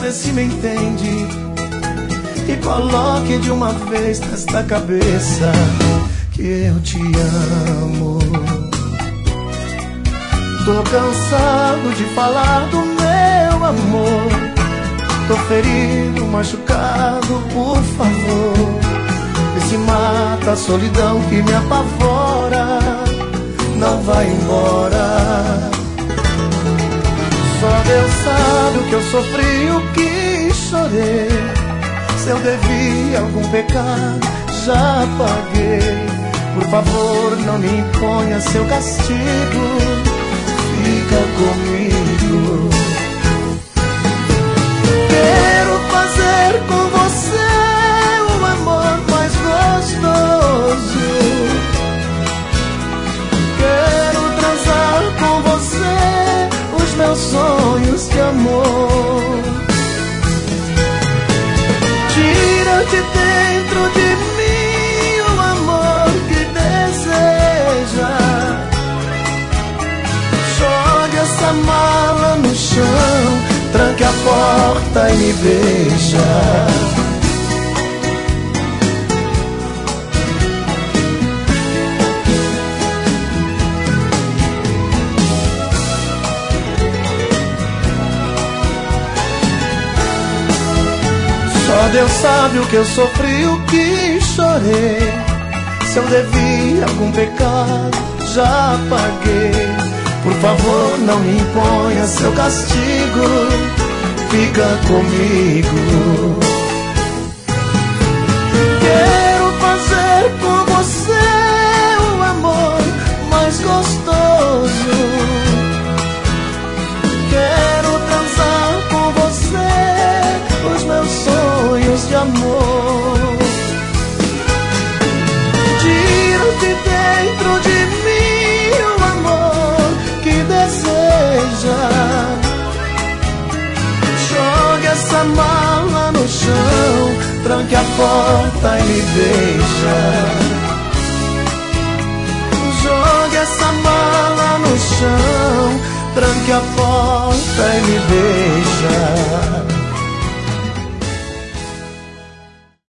vê se me entende e coloque de uma vez nesta cabeça que eu te amo. Tô cansado de falar do meu amor, tô ferido, machucado, por favor. E se mata a solidão que me apavora, não vai embora. Só Deus sabe o que eu sofri, o que chorei. Se eu devia algum pecado, já paguei. Por favor, não me imponha seu castigo, fica comigo. Quero fazer com você o amor mais gostoso. Quero transar com você os meus sonhos de amor. Tira de dentro de mim o amor que deseja. Jogue essa mala no chão, tranque a porta e me beija. Só Deus sabe o que eu sofri, o que chorei. Se eu devia algum pecado, já paguei. Por favor, não me imponha seu castigo, fica comigo. Quero fazer com você o amor mais gostoso. Quero transar com você os meus sonhos de amor. Tira de dentro de mim o amor que deseja. Jogue essa mala no chão, tranque a porta e me beija. Jogue essa mala no chão, tranque a porta e me beija.